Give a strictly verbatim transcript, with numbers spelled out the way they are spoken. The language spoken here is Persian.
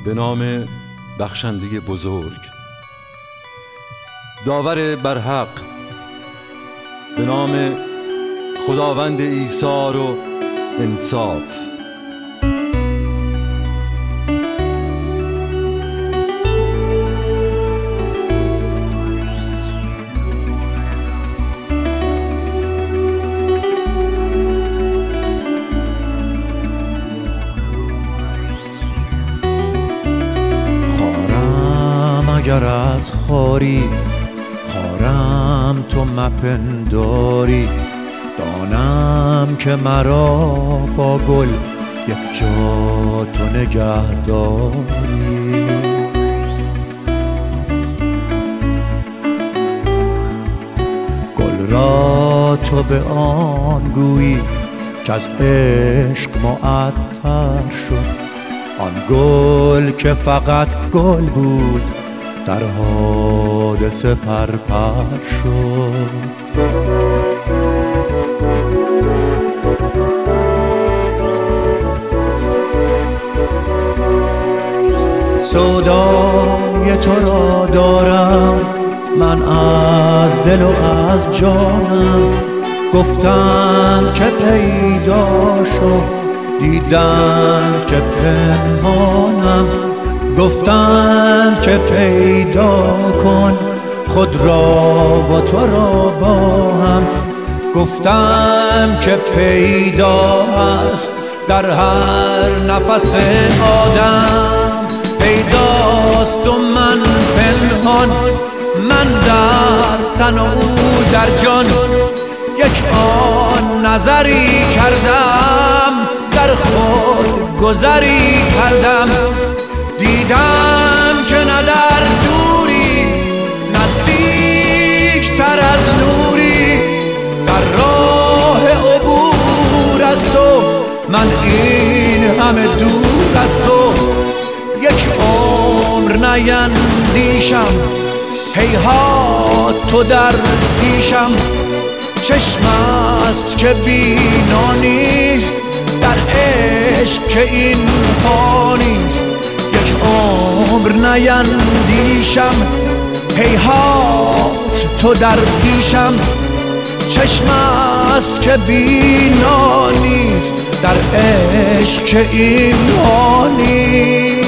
به نام بخشنده بزرگ، داور برحق، به نام خداوند ایثار و انصاف. اگر از خاری خارم تو مپنداری، دانم که مرا با گل یک جا تو نگه داری. گل را تو به آن گویی که از عشق معطر شد، آن گل که فقط گل بود در حادثه پرپر شد. سودای تو را دارم من از دل و از جانم، گفتند که پیدا شد دیدن که پنهانم، گفتند که پیدا کن خود را و تو را با هم، گفتند که پیدا است در هر نفس آدم. پیداست و من پنهان، من در تن و او در جان، یک آن نظری کردم در خود گذری کردم. دیدم که نه در دوری نزدیک تر از نوری، در راه عبور از تو من این همه دور از تو. یک عمر نیندیشم هیهات تو در پیشم، چشم است که بینا نیست در عشق که این پا نیست. یک عمر نیندیشم هیهات تو در پیشم، چشم است که بینا نیست در عشق که این پا نیست.